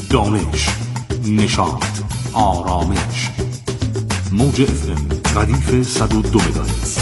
دانش، نشاط، آرامش. موج FM ردیف 102 مگاهرتز.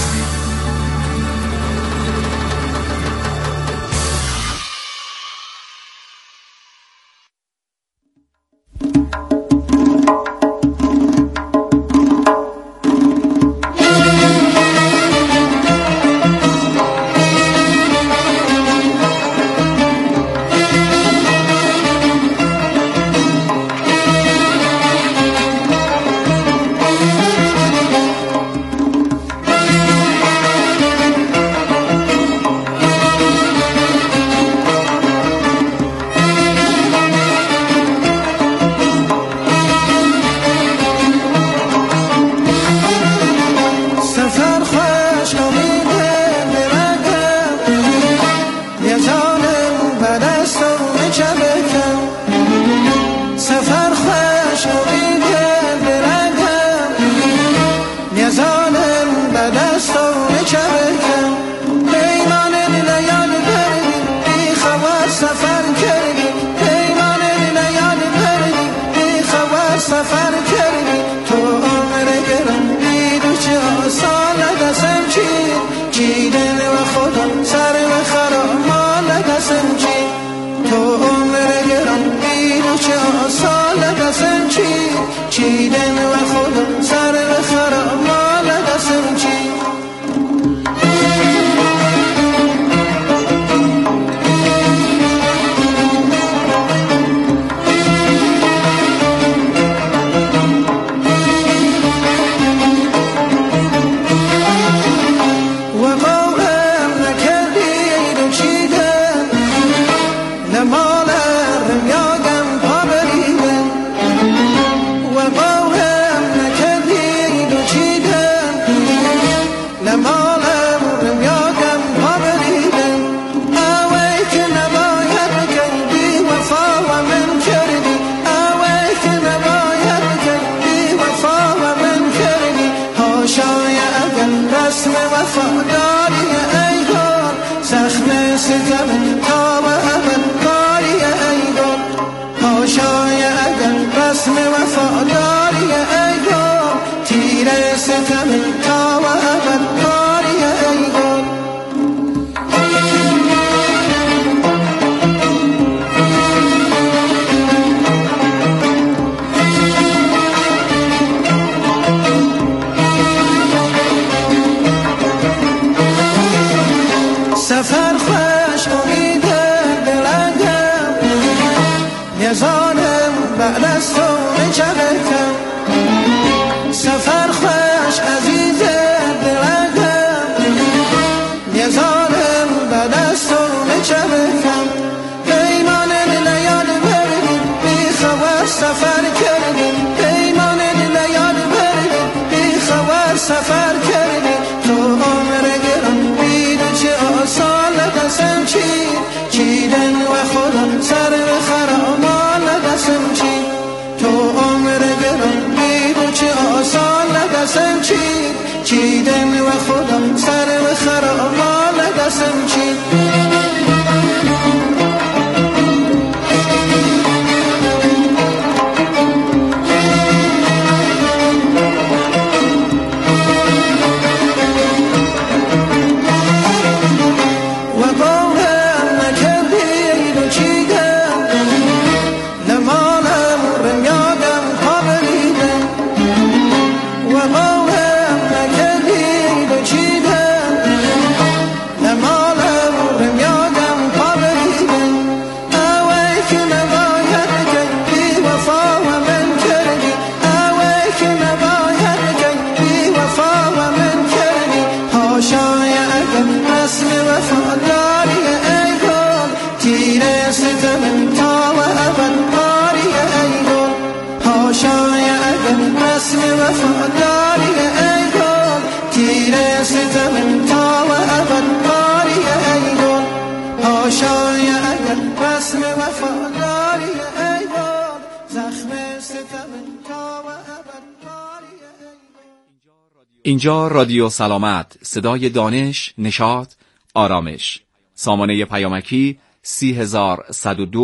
اینجا رادیو سلامت، صدای دانش، نشاط، آرامش. سامانه پیامکی 30102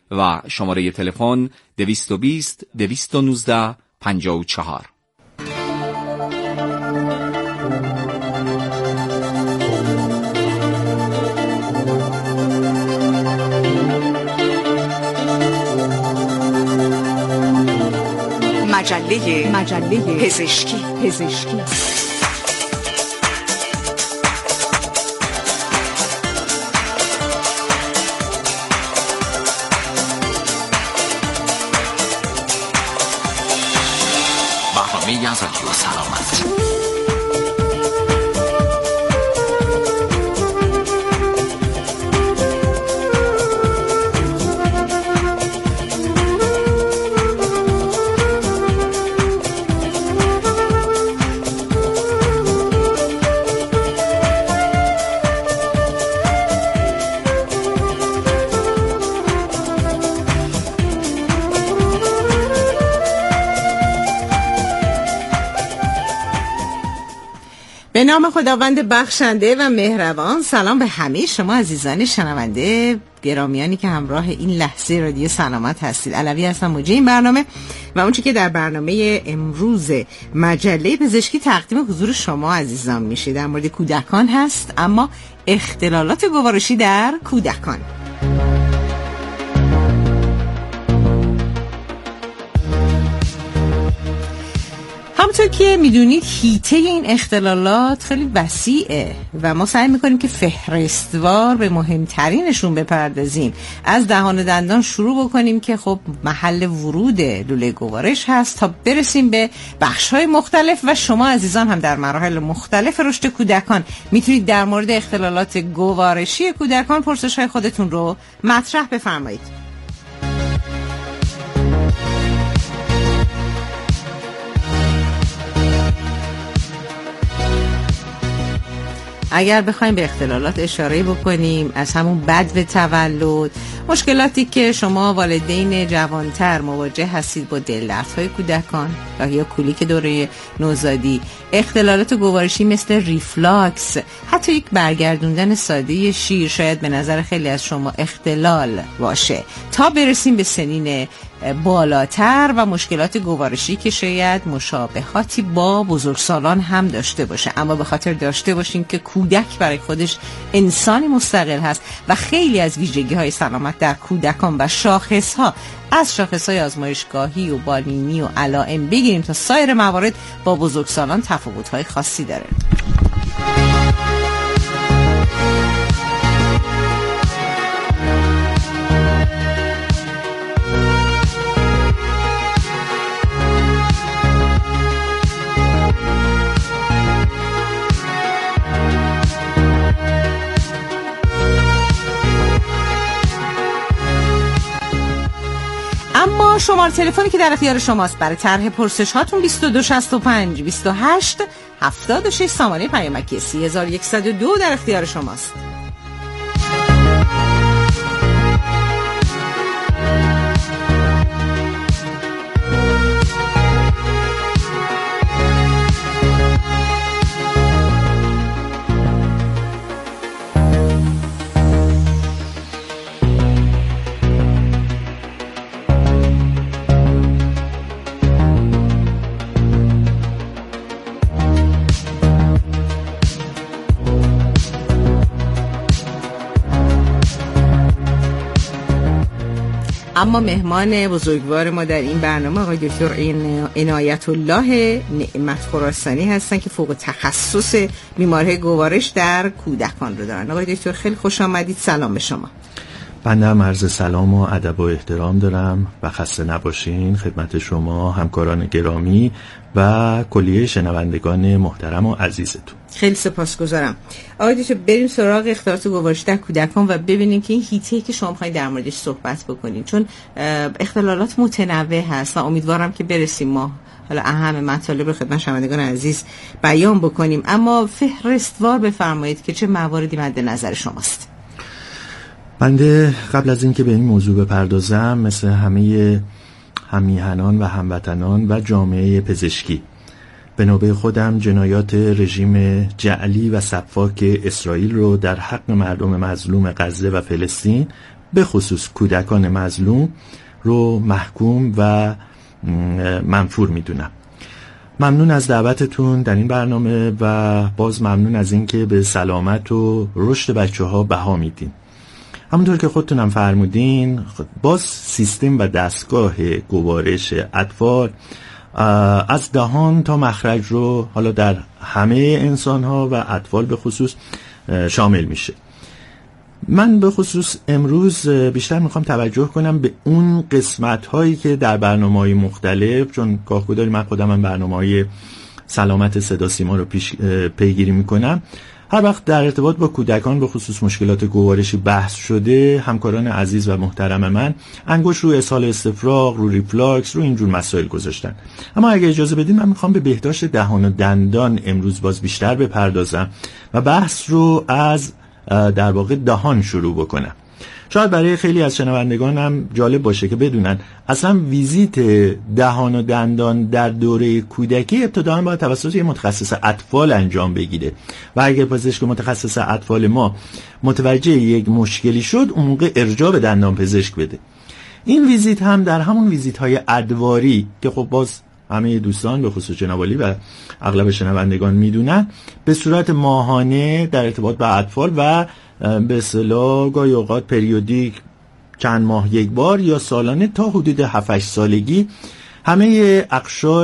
و شماره تلفن 220 219 54. مجله پزشکی. برنامه از رادیو سلامت. به نام خداوند بخشنده و مهربان. سلام به همه شما عزیزان شنونده گرامیانی که همراه این لحظه رادیو سلامت هستید. علوی هستم، مجری این برنامه و اون چی که در برنامه امروز مجله پزشکی تقدیم حضور شما عزیزان میشه در مورد کودکان هست، اما اختلالات گوارشی در کودکان. همونطور که میدونید حیطه این اختلالات خیلی وسیعه و ما سعی میکنیم که فهرستوار به مهمترینشون بپردازیم. از دهان و دندان شروع بکنیم که خب محل ورود لوله گوارش هست تا برسیم به بخش‌های مختلف و شما عزیزان هم در مراحل مختلف رشد کودکان میتونید در مورد اختلالات گوارشی کودکان پرسش‌های خودتون رو مطرح بفرمایید. اگر بخوایم به اختلالات اشاره بکنیم، از همون بدو تولد، مشکلاتی که شما والدین جوانتر مواجه هستید با دلدردهای کودکان یا کولیک دوره نوزادی، اختلالات گوارشی مثل ریفلاکس، حتی یک برگردوندن ساده شیر شاید به نظر خیلی از شما اختلال باشه، تا برسیم به سنین بالاتر و مشکلات گوارشی که شاید مشابهاتی با بزرگسالان هم داشته باشه، اما به خاطر داشته باشیم که کودک برای خودش انسانی مستقل هست و خیلی از ویژگی‌های سلامت در کودکان و شاخص‌ها، از شاخص‌های آزمایشگاهی و بالینی و علائم بگیریم تا سایر موارد با بزرگسالان تفاوت‌های خاصی داره. اما شماره تلفنی که در اختیار شماست برای طرح پرسش هاتون 2265 28 76 سامانه پیامکی 3102 در اختیار شماست. اما مهمان بزرگوار ما در این برنامه آقای دکتر عنایت الله نعمت خراسانی هستن که فوق تخصص بیماری گوارش در کودکان رو دارن. آقای دکتر خیلی خوش آمدید. سلام به شما. بنده هم عرض سلام و ادب و احترام دارم و خسته نباشین خدمت شما همکاران گرامی و کلیه شنوندگان محترم و عزیزتون. خیلی سپاسگزارم. آقای دکتر بریم سراغ اختلالات گوارش در کودکان و ببینیم که این حیطه‌ای که شما می‌خواید در موردش صحبت بکنید، چون اختلالات متنوع هست و امیدوارم که برسیم ما حالا اهم مطالب رو خدمت شنوندگان عزیز بیان بکنیم، اما فهرستوار بفرمایید که چه مواردی مد نظر شماست. بنده قبل از اینکه به این موضوع بپردازم، مثل همه هممیهنان و هموطنان و جامعه پزشکی، به نوبه خودم جنایات رژیم جعلی و سفاک اسرائیل رو در حق مردم مظلوم غزه و فلسطین به خصوص کودکان مظلوم رو محکوم و منفور میدونم. ممنون از دعوتتون در این برنامه و باز ممنون از اینکه به سلامت و رشد بچه‌ها بها میدین. همونطور که خودتونم فرمودین، باز سیستم و دستگاه گوارش اطفال از دهان تا مخرج رو حالا در همه انسان‌ها و اطفال به خصوص شامل میشه. من به خصوص امروز بیشتر میخوام توجه کنم به اون قسمت هایی که در برنامه‌های مختلف، چون گاهگداری من خودم برنامه‌های سلامت صدا سیما رو پیگیری میکنم، هر وقت در ارتباط با کودکان به خصوص مشکلات گوارشی بحث شده، همکاران عزیز و محترم من انگشت روی اسهال استفراغ، رو ریفلاکس، رو اینجور مسائل گذاشتن. اما اگه اجازه بدین من میخوام به بهداشت دهان و دندان امروز باز بیشتر بپردازم و بحث رو از در واقع دهان شروع بکنم. شاید برای خیلی از شنوندگانم جالب باشه که بدونن اصلا ویزیت دهان و دندان در دوره کودکی ابتداً باید توسط یک متخصص اطفال انجام بگیره و اگر پزشک متخصص اطفال ما متوجه یک مشکلی شد اون موقع ارجاع به دندان پزشک بده. این ویزیت هم در همون ویزیت های ادواری که خب باز همه دوستان به خصوص جناب عالی و اغلب شنوندگان میدونن به صورت ماهانه در ارتباط با اطفال و به اصطلاح گاهی اوقات پریودیک چند ماه یک بار یا سالانه تا حدود 7-8 سالگی همه اقشار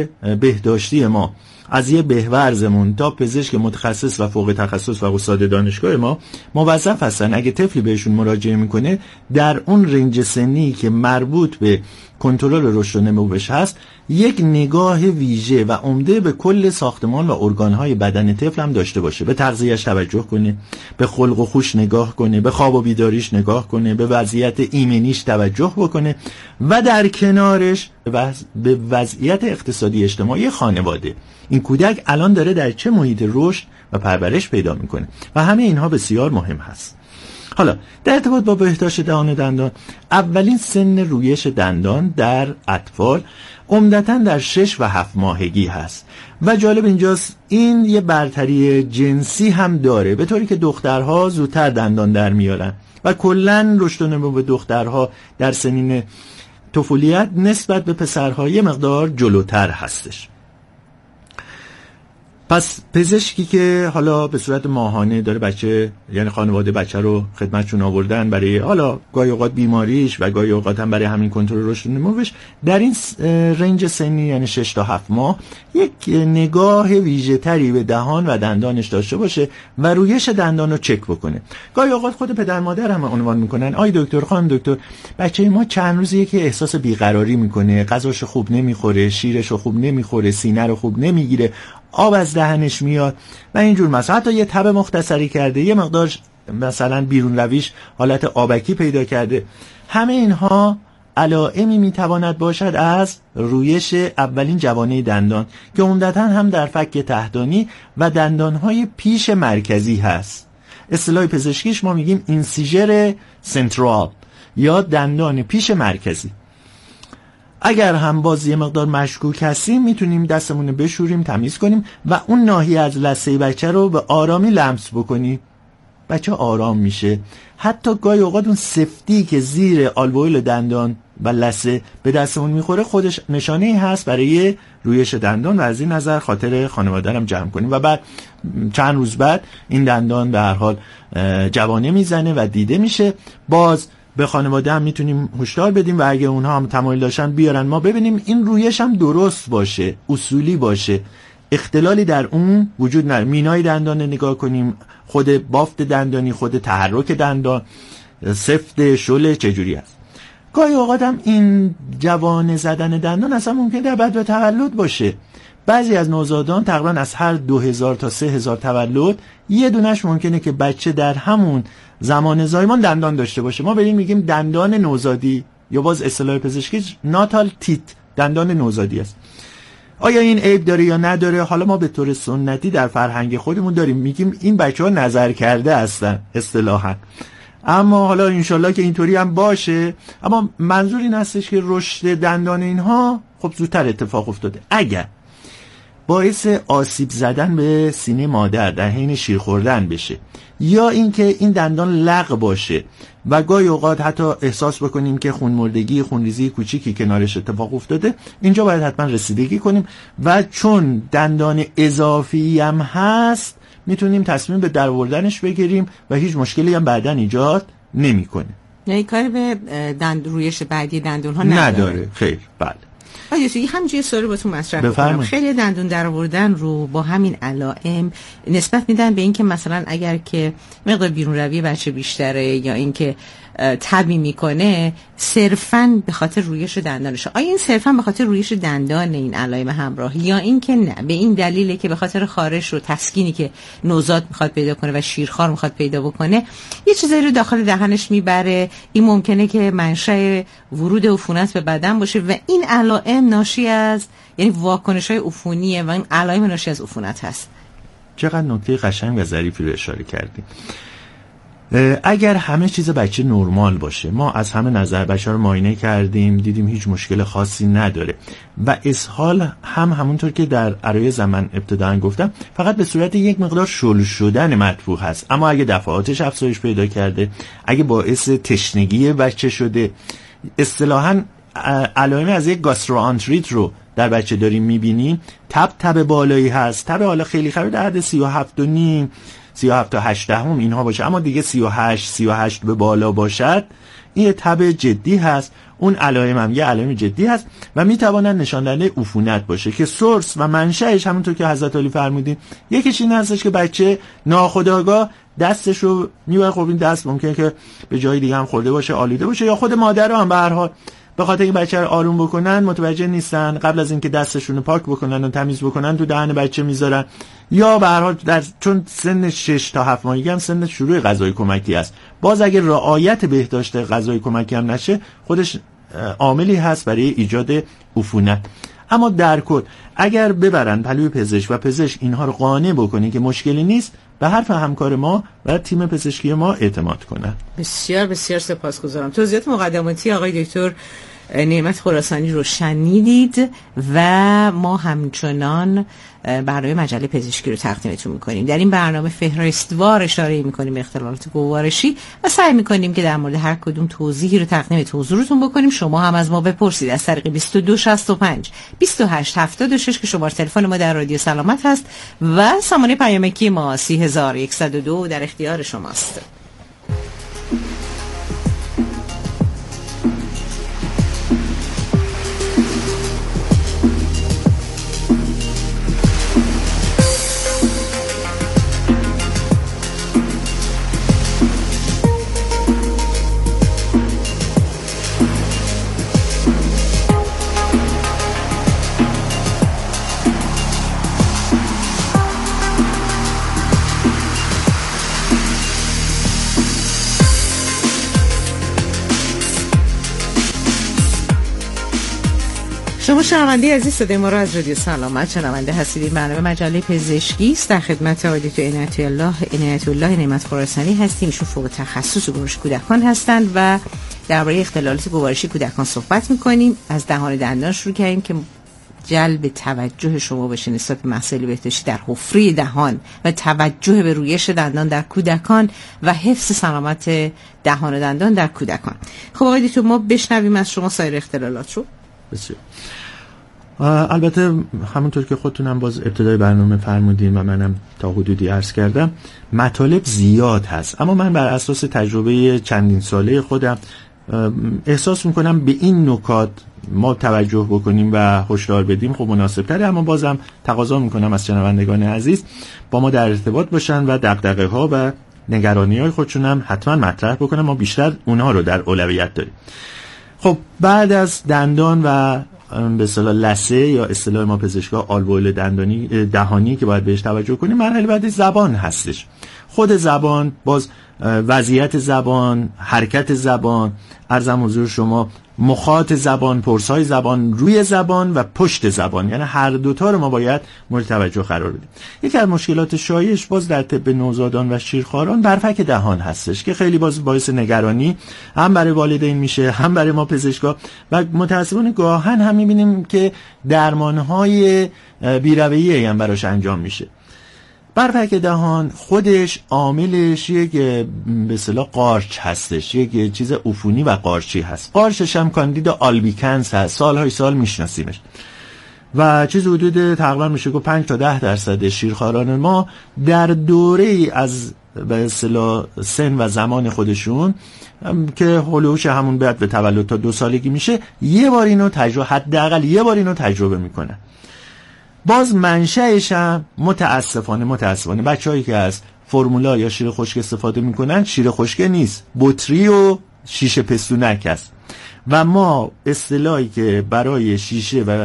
بهداشتی ما از یه بهورزمون تا پزشک متخصص و فوق تخصص و استاد دانشگاه ما موظف هستن اگه طفلی بهشون مراجعه میکنه در اون رنج سنی که مربوط به کنترل رشد و نموش هست یک نگاه ویژه و عمده به کل ساختمان و ارگانهای بدن طفل هم داشته باشه. به تغذیه‌اش توجه کنه، به خلق و خوش نگاه کنه، به خواب و بیداریش نگاه کنه، به وضعیت ایمنیش توجه بکنه و در کنارش به وضعیت اقتصادی اجتماعی خانواده. این کودک الان داره در چه محیط رشد و پرورش پیدا میکنه و همه اینها بسیار مهم هست. حالا در ارتباط با بهداشت دهان و دندان، اولین سن رویش دندان در اطفال عمدتاً در 6 و 7 ماهگی هست و جالب اینجاست این یه برتری جنسی هم داره، به طوری که دخترها زودتر دندان در میارن و کلاً رشد و نمو دخترها در سنین طفولیت نسبت به پسرها یه مقدار جلوتر هستش. پس پزشکی که حالا به صورت ماهانه داره بچه، یعنی خانواده بچه رو خدمتشون آوردن برای حالا گاهی اوقات بیماریش و گاهی اوقات هم برای همین کنترل رشد و نموش، در این رنج سنی یعنی 6 تا 7 ماه یک نگاه ویژه تری به دهان و دندانش داشته باشه و رویش دندان رو چک بکنه. گاهی اوقات خود پدر مادر هم عنوان میکنن آی دکتر، خانم دکتر، بچه ما چند روزیه که احساس بیقراری میکنه، غذاشو خوب نمیخوره، شیرشو خوب نمیخوره، سینه رو خوب نمیگیره، آب از دهنش میاد و اینجور مثلا حتی یه تب مختصری کرده، یه مقدار مثلا بیرون رویش حالت آبکی پیدا کرده. همه اینها علائمی میتواند باشد از رویش اولین جوانه دندان که عمدتاً هم در فک تحتانی و دندانهای پیش مرکزی هست. اصطلاح پزشکیش ما میگیم اینسیژر سنترال یا دندان پیش مرکزی. اگر هم باز یه مقدار مشکوک هستیم میتونیم دستمون بشوریم، تمیز کنیم و اون ناحیه از لثه بچه رو به آرامی لمس بکنیم. بچه آرام میشه. حتی گاهی اوقات اون سفتی که زیر آلوئول دندان و لثه به دستمون میخوره خودش نشانه‌ای هست برای رویش دندان و از این نظر خاطر خانواده هم جمع کنیم و بعد چند روز بعد این دندان به هر حال جوانه میزنه و دیده میشه. باز به خانواده هم میتونیم هشدار بدیم و اگه اونها هم تمایل داشتن بیارن ما ببینیم این رویش هم درست باشه، اصولی باشه، اختلالی در اون وجود نداره. مینای دندان نگاه کنیم، خود بافت دندانی، خود تحرک دندان، سفت شله چجوری است. گاهی اوقات هم این جوانه زدن دندان اصلا ممکن در بعد تولد باشه. بعضی از نوزادان تقریبا از هر 2000 تا 3000 تولد یه دونش ممکنه که بچه در همون زمان زایمان دندان داشته باشه. ما بریم میگیم دندان نوزادی یا باز اصطلاح پزشکی ناتال تیت، دندان نوزادی است. آیا این عیب داره یا نداره؟ حالا ما به طور سنتی در فرهنگ خودمون داریم میگیم این بچه‌ها نظر کرده هستن اصطلاحاً، اما حالا انشالله که اینطوری هم باشه. اما منظور این هستش که رشد دندان اینها خب زودتر اتفاق افتاده. اگر باعث آسیب زدن به سینه مادر در حین شیر خوردن بشه، یا اینکه این دندان لق باشه و گاهی اوقات حتی احساس بکنیم که خونمردگی، خونریزی کوچیکی کنارش اتفاق افتاده، اینجا باید حتما رسیدگی کنیم و چون دندان اضافی هم هست میتونیم تصمیم به درآوردنش بگیریم و هیچ مشکلی هم بعداً ایجاد نمیکنه. یعنی کاری به رویش بعدی دندون ها نداره. خیر، بله. آیا همینجوری سوال با تو مطرح کنم، خیلی دندون درآوردن رو با همین علائم نسبت میدن به اینکه مثلا اگر که مقدار بیرون روی بچه بیشتره یا اینکه تبی میکنه صرفاً به خاطر رویش دندانشه. آیا این صرفاً به خاطر رویش دندان این علائم همراه، یا اینکه نه به این دلیله که به خاطر خارش و تسکینی که نوزاد میخواد پیدا کنه و شیرخوار میخواد پیدا بکنه یه چیزایی رو داخل دهنش میبره، این ممکنه که منشأ ورود عفونت به بدن باشه و این علائم ناشی از یعنی واکنش‌های عفونیه و این علائم ناشی از عفونت هست. چقدر نکته قشنگ و ظریفی رو اشاره کردیم. اگر همه چیز بچه نرمال باشه، ما از همه نظر بچه رو معاینه کردیم، دیدیم هیچ مشکل خاصی نداره و اسهال هم همونطور که در عرایض من ابتداً گفتم فقط به صورت یک مقدار شل شدن مطبوع هست، اما اگه دفعاتش افزایش پیدا کرده، اگه باعث تشنگی بچه شده، اصطلاحاً علائم از یک گاستروآنتریت رو در بچه داریم میبینیم، تب بالایی هست، تب حالا خیلی خرید در حد 37.5 37 تا 8 دهم اینها باشه، اما دیگه 38 به بالا باشد این تب جدی هست. اون علائم هم یه علائم جدی هست و میتوانند نشان دهنده عفونت باشه که سورس و منشأش همونطور که حضرت علی فرمودین یکیش این هستش که بچه ناخودآگاه دستش رو میبره، خب این دست ممکنه که به جای دیگه هم خورده باشه، آلوده باشه، یا خود مادر هم به هر حال به خاطر این بچه رو آروم بکنن متوجه نیستن، قبل از اینکه دستشون رو پاک بکنن و تمیز بکنن تو دهن بچه میذارن، یا به هر حال چون سن 6 تا 7 ماهگی هم سن شروع غذای کمکی است، باز اگه رعایت بهداشت غذای کمکی هم نشه خودش عاملی هست برای ایجاد عفونت. اما در کل اگر ببرن پلوی پزشک و پزشک اینها رو قانع بکنه که مشکلی نیست، به حرف همکار ما و تیم پزشکی ما اعتماد کنن. بسیار بسیار سپاسگزارم. توضیحات مقدماتی آقای دکتر نعمت خراسانی رو شنیدید و ما همچنان برنامه مجله پزشکی رو تقدیمتون میکنیم. در این برنامه فهرستوار اشاره میکنیم به اختلالات گوارشی و سعی میکنیم که در مورد هر کدوم توضیحی رو تقدیم حضورتون بکنیم. شما هم از ما بپرسید از طریق 2265 2876 که شماره تلفن ما در رادیو سلامت هست و سامانه پیامکی ما 3102 در اختیار شماست. شما شنونده عزیز صدای ما را از رادیو سلامت شنونده هستید. این برنامه مجله پزشکی است. در خدمت آقای دکتر عنایت الله نعمت خراسانی هستیم. ایشون فوق تخصص گوارش کودکان هستند و درباره اختلالات گوارشی کودکان صحبت می‌کنیم. از دهان دندان شروع کردیم که جلب توجه شما بشه نسبت به مسائل بهداشتی در حفره دهان و توجه به رویش دندان در کودکان و حفظ سلامت دهان و دندان در کودکان. خب آقای دکتر ما بشنویم از شما سایر اختلالات رو. بسیار. البته همونطور که خودتونم باز ابتدای برنامه فرمودین و منم تا حدودی عرض کردم مطالب زیاد هست، اما من بر اساس تجربه چندین ساله خودم احساس میکنم به این نکات ما توجه بکنیم و هشدار بدیم خب مناسب تره، اما بازم تقاضا میکنم از شنوندگان عزیز با ما در ارتباط باشن و دغدغه ها و نگرانی های خودشون هم حتما مطرح بکنن، ما بیشتر اونها رو در اولویت داریم. خب بعد از دندان و به اصطلاح لثه یا اصطلاح ما پزشکا آلوئول دهانی که باید بهش توجه کنیم، مرحله بعدی زبان هستش. خود زبان، باز وضعیت زبان، حرکت زبان، عرضم حضور شما مخاط زبان، پرسای زبان، روی زبان و پشت زبان، یعنی هر دوتا رو ما باید مورد توجه قرار بدیم. یکی از مشکلات شایعش باز در طب نوزادان و شیرخواران برفک دهان هستش که خیلی باعث نگرانی هم برای والدین میشه، هم برای ما پزشکا، و متاسفانه گاهن هم میبینیم که درمانهای بی‌رویه‌ای هم براش انجام میشه. برفک دهان خودش عاملش یک به اصطلاح قارچ هستش، یک چیز عفونی و قارچی هست. قارچش هم کاندیدا آلبیکنس هست، سالهای سال میشناسیمش و چیز حدود تقریبا میشه گفت 5 تا 10% شیرخواران ما در دوره از به اصطلاح سن و زمان خودشون که هولوش همون بعد به تولد تا 2 سالگی میشه یه بار اینو تجربه، حداقل یه بار اینو تجربه میکنن. باز منشأش هم متاسفانه بچه‌هایی که از فرمولا یا شیر خشک استفاده میکنن، شیر خشک نیست، بطری و شیشه پستونک است و ما اصطلاحی که برای شیشه و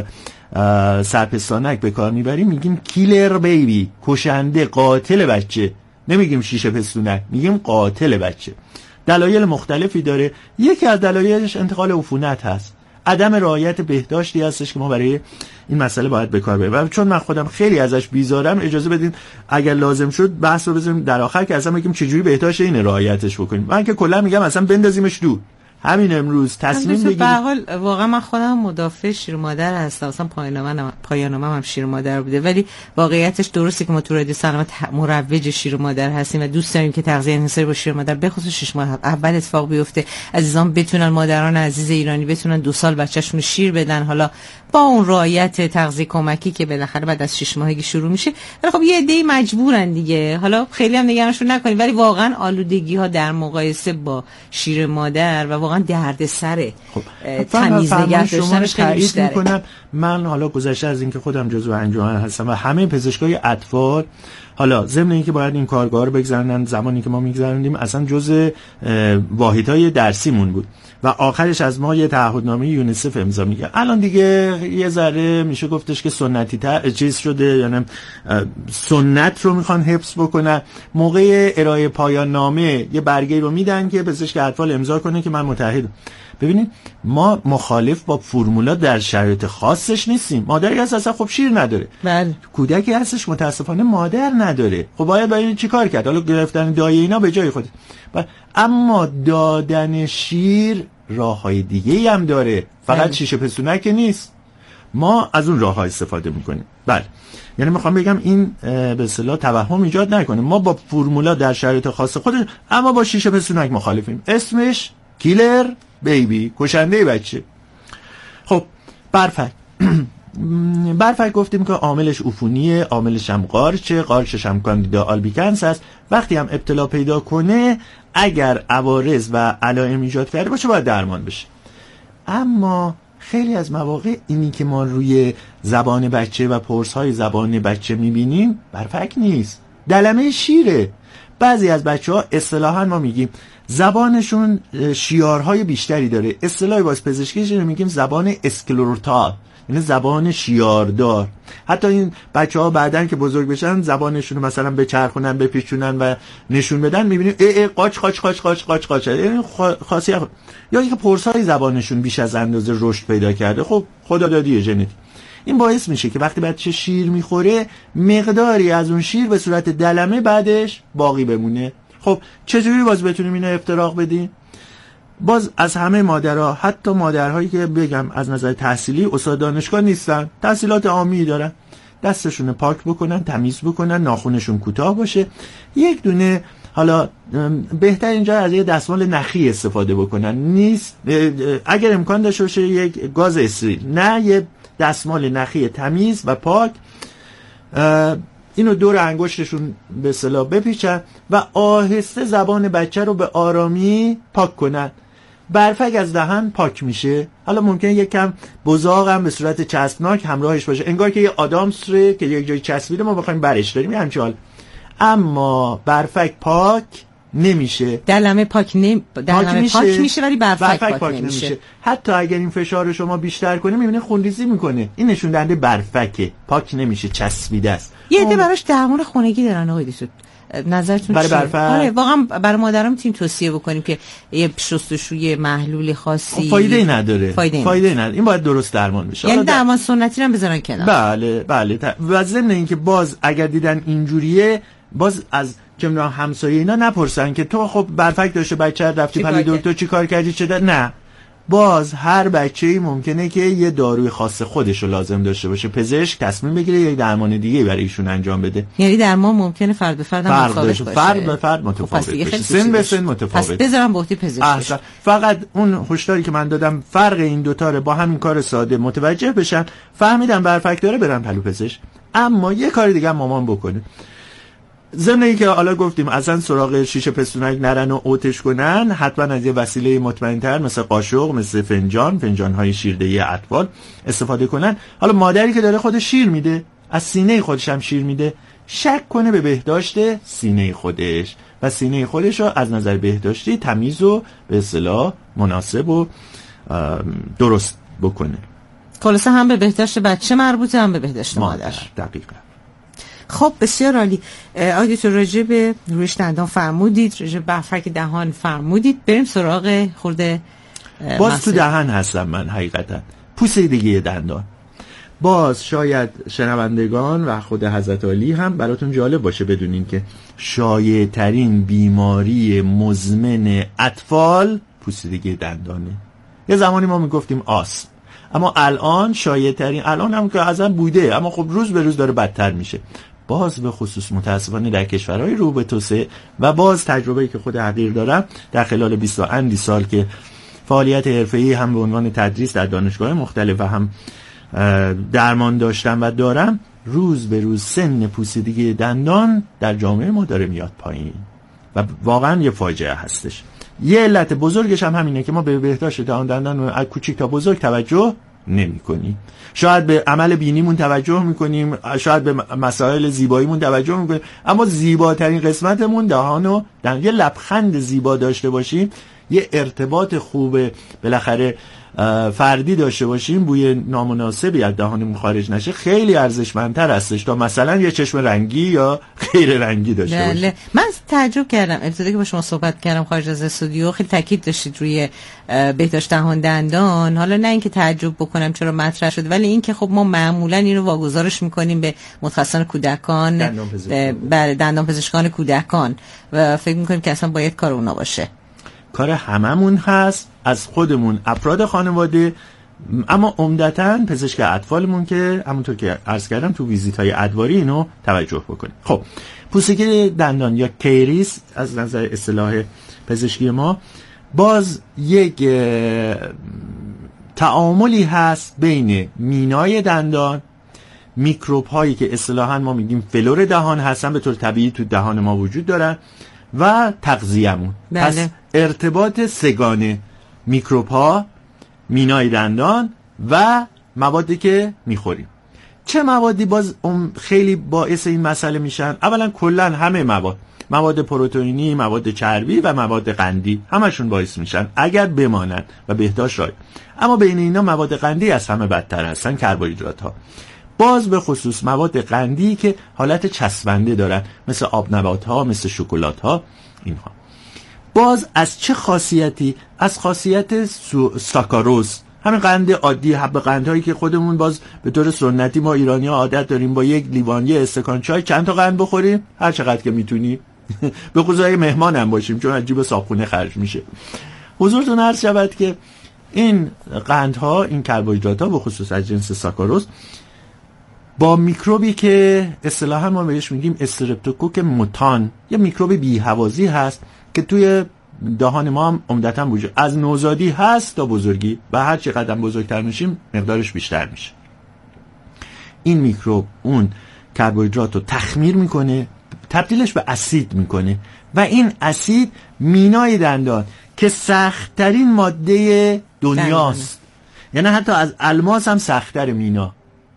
سرپستانک به کار میبریم میگیم کیلر بیبی، کشنده، قاتل بچه. نمیگیم شیشه پستونک، میگیم قاتل بچه. دلایل مختلفی داره. یکی از دلایلش انتقال عفونت هست، عدم رعایت بهداشتی هستش که ما برای این مسئله باید به کار ببریم. چون من خودم خیلی ازش بیزارم، اجازه بدین اگر لازم شد بحث رو بذاریم در آخر که اصلا بگیم چجوری بهداشت این رعایتش بکنیم. من که کلا میگم اصلا بندازیمش دور. همین امروز تصمیم بگیریم. به هر حال واقعا من خودم مدافع شیر مادر هستم، اصلا پایان‌نامه‌م هم شیر مادر بوده، ولی واقعیتش درسته که ما تو رادیو سلامت مروج شیر مادر هستیم و دوست داریم که تغذیه انحصاری با شیر مادر به خصوص 6 ماه اول اتفاق بیفته. عزیزان بتونن، مادران عزیز ایرانی بتونن 2 سال بچه‌شون شیر بدن، حالا با اون رعایت تغذیه کمکی که بالاخره بعد از 6 ماهگی شروع میشه. ولی خب یه عده‌ای مجبورن دیگه، حالا خیلی هم نگرانشون نکنید، ولی واقعا آلودگی‌ها در مقایسه با شیر مادر و واقعا دردسر تمیز نگه داشتنش خیلی بیشتره. من حالا گذشته از اینکه خودم جزو انجمن هستم و همه پزشکای اطفال، حالا ضمن اینکه باید این کارگاه رو بگذرونن، زمانی که ما میگذروندیم اصلا جزء واحدهای درسیمون بود و آخرش از ما یه تعهدنامه یونیسف امضا میگه. الان دیگه یه ذره میشه گفتش که سنتی چیز شده، یعنی سنت رو میخوان حفظ بکنن. موقع ارائه پایان نامه یه برگه رو میدن که پزشک اطفال امضا کنه که من متحدم. ببینید ما مخالف با فرمولا در شرایط خاصش نیستیم. مادری هست اصلا خب شیر نداره، بله. کودکی هستش متاسفانه مادر نداره، خب باید چی کار کرد؟ حالا گرفتن دایه اینا به جای خود، اما دادن شیر راههای دیگه هم داره، فقط شیشه پستونک نیست. ما از اون راه‌ها استفاده میکنیم. بله، یعنی میخوام بگم این به اصطلاح توهم ایجاد نکنه. ما با فرمولا در شرایط خاص خودش، اما با شیشه پستونک مخالفیم. اسمش کیلر بیبی، کشنده بچه. خب برفک گفتیم که عاملش عفونیه، عاملش هم قارچش هم کاندیدا آلبیکنس است. وقتی هم ابتلا پیدا کنه، اگر عوارض و علائم ایجاد کرده باشه باید درمان بشه. اما خیلی از مواقع اینی که ما روی زبان بچه و پرس‌های زبان بچه میبینیم برفک نیست، دلمه شیره. بعضی از بچه‌ها اصطلاحاً ما میگیم زبانشون شیارهای بیشتری داره. اصطلاحی باز پزشکیش رو میگیم زبان اسکلروتال، یعنی زبان شیاردار. حتی این بچه‌ها بعدن که بزرگ بشن زبانشون رو مثلا بچرخونن، بپیچونن و نشون بدن، می‌بینیم قاچ قاچ قاچ قاچ قاچ قاچ، یعنی خاصیت. یا اینکه پرسای زبانشون بیش از اندازه رشد پیدا کرده. خب خدادادی ژنتیک. این باعث میشه که وقتی بچه شیر میخوره مقداری از اون شیر به صورت دلمه بعدش باقی بمونه. خب چجوری باز بتونیم اینو افتراق بدیم؟ باز از همه مادرها، حتی مادرهایی که بگم از نظر تحصیلی استاد دانشگاه نیستن، تحصیلات عامی دارن، دستشون پاک بکنن، تمیز بکنن، ناخنشون کوتاه باشه، یک دونه، حالا بهتر اینجا از یه دستمال نخی استفاده بکنن، نیست اگر امکان داشته باشه یک گاز استریل، نه یه دستمال نخی تمیز و پاک، اینو دور انگشتشون به اصطلاح بپیچن و آهسته زبان بچه رو به آرامی پاک کنن. برفک از دهن پاک میشه. حالا ممکنه یک کم بزاق هم به صورت چسبناک همراهش باشه، انگار که یه آدامسره که یک جای چسبیده ما بخوایم برش داریم همچین حال. اما برفک پاک نمیشه. دلمه پاک میشه ولی برفک پاک نمیشه. حتی اگر این فشار رو شما بیشتر کنه میبینه خونریزی میکنه. این نشون دهنده برفکه، پاک نمیشه، چسبیده است. یه عده براش درمان خونگی دارن آقای دکتر. نظرتون برای چیه؟ برفک؟ آره واقعا برای مادرام میتونیم توصیه بکنیم که یه شستشوی محلول خاصی فایده نداره. فایده نداره. این باید درست درمان بشه. یعنی درمان سنتی رو بذارن کنار. بله. و ضمن اینکه باز اگر دیدن اینجوریه، باز از که میدونم همسایه اینا نپرسن که تو خب برفک داشته بچه رفتی پلی دکتر چی کار کردی چه نه. باز هر بچه‌ای ممکنه که یه داروی خاص خودش رو لازم داشته باشه، پزشک تصمیم بگیره یا درمان دیگه برای ایشون انجام بده. یعنی درمان ممکنه فرد به فرد متفاوت باشه. فرد به فرد متفاوت باشه، سن به سن متفاوت. پس بذارم بهتی پزشک. فقط اون هشداری که من دادم فرق این دوتا رو با همین کار ساده متوجه بشن، فهمیدن برفک داره برن پلو پزشک. اما یه کار دیگه مامان بکنه. ضمن اینکه حالا گفتیم اصلا سراغ شیشه پستونک نرن و اوتش کنن، حتما از یه وسیله مطمئن‌تر مثل قاشق، مثل فنجان‌های شیردهی اطفال استفاده کنن. حالا مادری که داره خودش شیر میده، از سینه خودش هم شیر میده، شک کنه به بهداشت سینه خودش و سینه خودش رو از نظر بهداشتی تمیز و به اصطلاح مناسب و درست بکنه. خلاصه هم به بهداشت بچه مربوطه، هم به بهداشت مادر. دقیقاً. خب بسیار عالی. آقای دکتر راجع به روش دندان فرمودید، راجع به برفک دهان فرمودید، بریم سراغ خورده باز تو دهن هستم من حقیقتا. پوسه دیگه دندان. باز شاید شنوندگان و خود حضرت علی هم براتون جالب باشه بدونین که شایع ترین بیماری مزمن اطفال پوسه دیگه دندانه. یه زمانی ما میگفتیم آسم، اما الان شایع ترین، الان هم که ازن بوده اما خب روز به روز داره بدتر میشه. باز به خصوص متاسفانه در کشورهای رو به توسعه و باز تجربه‌ای که خود حقیر دارم در خلال 20 اندی سال که فعالیت حرفه‌ای هم به عنوان تدریس در دانشگاه مختلف و هم درمان داشتم و دارم، روز به روز سن پوسیدگی دندان در جامعه ما داره میاد پایین و واقعا یه فاجعه هستش. یه علت بزرگش هم همینه که ما به بهداشت دندان از کوچیک تا بزرگ توجه نمی‌کنیم. شاید به عمل بینیمون توجه می‌کنیم، شاید به مسائل زیباییمون توجه می‌کنیم، اما زیباترین قسمتمون دهان و یه لبخند زیبا داشته باشیم، یه ارتباط خوب بالاخره فردی داشته باشیم، بوی نامناسبی از دهانمون خارج نشه، خیلی ارزشمندتر هستش تا مثلا یه چشم رنگی یا غیر رنگی داشته باشیم. من تعجب کردم ابتدا که با شما صحبت کردم خارج از استودیو، خیلی تاکید داشتید روی بهداشت دهان دندان. حالا نه اینکه تعجب بکنم چرا مطرح شد، ولی اینکه خب ما معمولا اینو واگذارش میکنیم به متخصصان کودکان، بله دندان پزشکان کودکان، و فکر میکنیم که اصلا باید کار اونا باشه. کار هممون هست، از خودمون، افراد خانواده، اما عمدتاً پزشک اطفالمون که همونطور که عرض کردم تو ویزیت‌های ادواری اینو توجه بکنیم. خب پوسیدگی دندان یا کیریس از نظر اصطلاح پزشکی ما باز یک تعاملی هست بین مینای دندان، میکروب هایی که اصطلاحاً ما میگیم فلور دهان هستن، به طور طبیعی تو دهان ما وجود دارن، و تغذیه‌مون. پس ارتباط سگانه میکروب ها، مینای دندان و موادی که میخوریم. چه موادی باز خیلی باعث این مسئله میشن؟ اولا کلا همه مواد پروتئینی، مواد چربی و مواد قندی همشون باعث میشن اگر بمانن و بهداشت رای. اما بین اینا مواد قندی از همه بدتر هستن، کربوهیدرات ها. باز به خصوص مواد قندی که حالت چسبنده دارن، مثل آب نبات ها، مثل شکلات ها، اینها. باز از چه خاصیتی؟ از خاصیت ساکاروز، همین قند عادی، حب قندهایی که خودمون باز به طور سنتی ما ایرانی ها عادت داریم با یک لیوان یه استکان چای چند تا قند بخوریم، هر چقدر که میتونی، به خصوص اگه مهمان هم باشیم چون از جیب صابخونه خرج میشه. حضورتون عرض شود که این قندها، این کربوهیدرات ها به خصوص از جنس ساکاروز، با میکروبی که اصطلاحاً ما بهش میگیم استرپتوکوک موتان، یه میکروب بی‌هوازی هست که توی دهان ما هم عمدتاً وجود، از نوزادی هست تا بزرگی و هر چقدر بزرگتر میشیم مقدارش بیشتر میشه. این میکروب اون کربوهیدرات رو تخمیر میکنه، تبدیلش به اسید میکنه و این اسید مینای دندان که سخت‌ترین ماده دنیاست، یعنی حتی از الماس هم سخت‌تر مینا،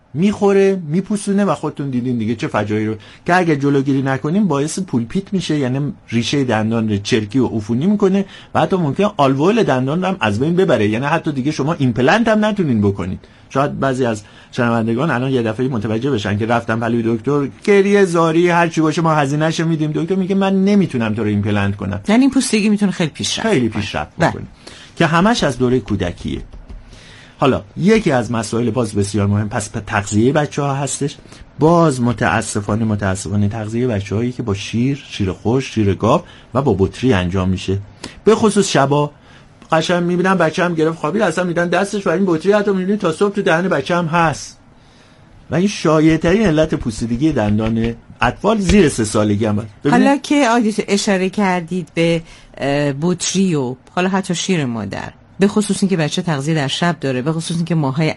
میخوره میپوسونه و خودتون دیدین دیگه چه فجایعی رو که اگه جلوگیری نکنیم باعث پولپیت میشه، یعنی ریشه دندان رو چرکی و عفونی میکنه و حتی ممکنه آلوئول دندان رو هم از بین ببره، یعنی حتی دیگه شما ایمپلنت هم نتونین بکنید. شاید بعضی از شنوندگان الان یه دفعه متوجه بشن که رفتم پلوی دکتر، گریه زاری هر چی باشه ما هزینه‌شو میدیم، دکتر میگه من نمیتونم تو رو ایمپلنت کنم. یعنی این پوستگی میتونه خیلی پیشرفت بکنه که همش از دوره کودکیه. حالا یکی از مسائل باز بسیار مهم پس تغذیه بچه‌ها هستش. باز متاسفانه تغذیه بچه‌هایی که با شیر خوش، شیر گاو و با بطری انجام میشه، به خصوص شبا قشنگ میبینم بچه‌م گرفت خوابید اصلا میدن دستش و این بطری حتی میبینید تا صبح تو دهن بچه‌م هست. و این شایع‌ترین علت پوسیدگی دندان اطفال زیر 3 سالگی هم. حالا که عادی اشاره کردید به بطری و حالا حتی شیر مادر، به خصوص این که بچه تغذیه در شب داره، به خصوص این که ماهای